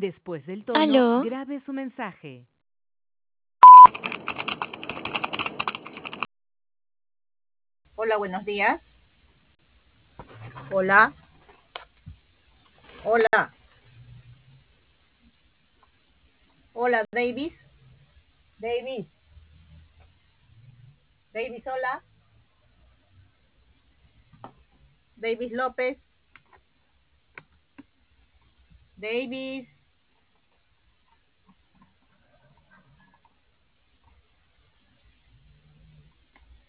Después del tono, Aló, grabe su mensaje. Hola, buenos días. Hola, hola, hola, Davis. Davis, Davis, hola. Davis López. Davis.